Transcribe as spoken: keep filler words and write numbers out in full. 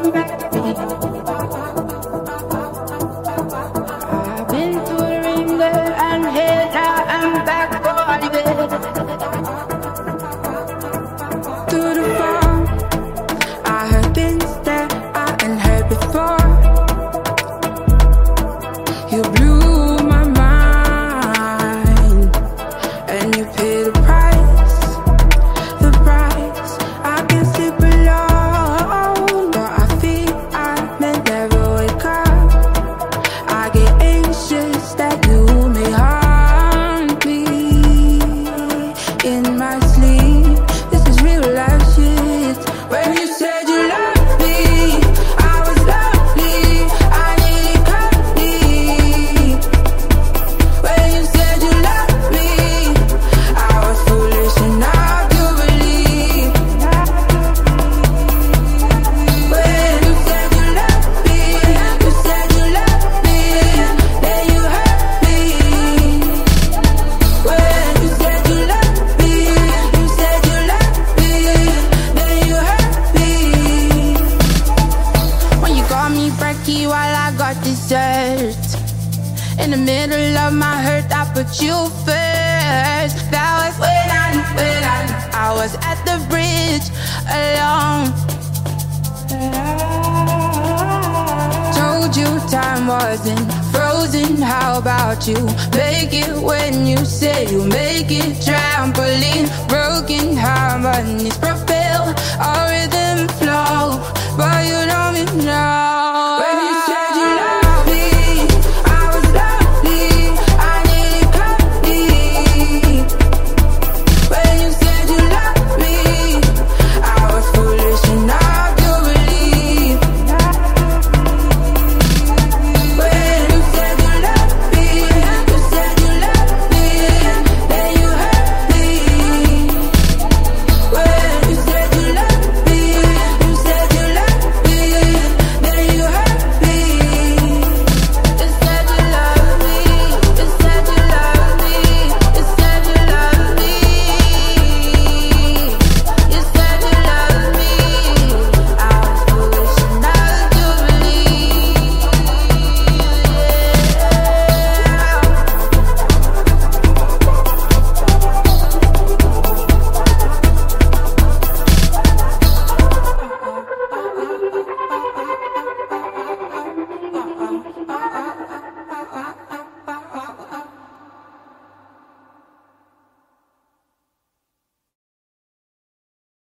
I've been through the ringer and here now I'm back for it. Through the fall, I heard things that I hadn't heard before. You blew my mind, and you paid the price, the price. I can't sleep alone, but I feel I may never wake up. I get anxious that you may haunt me in my sleep. This is real life shit. When you said you loved me, I was lovely, I nearly cut me. When you said you loved me, I was foolish enough to believe. When you said you loved me, you said you loved me, then you hurt me. When you said you loved me, you said you loved me, then you hurt me. When you got me breaky while I got dessert, in the middle of my hurt, I put you first. That was when I knew, when I knew I was at the bridge alone. Told you time wasn't frozen. How about you make it when you say you make it? Trampoline, broken harmonies, propel all rhythm.